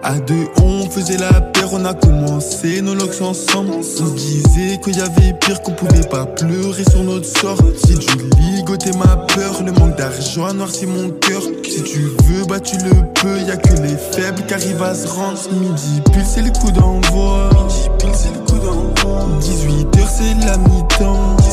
À deux, on faisait la paire, on a commencé nos locks ensemble. On disait qu'il y avait pire, qu'on pouvait pas pleurer sur notre sort. Si tu ligotais ma peur, le manque d'argent a noirci mon cœur. Si tu veux, bah tu le peux, y'a que les faibles qui arrivent à se rendre. Midi pile, c'est le coup d'envoi. 18h, c'est la mi-temps.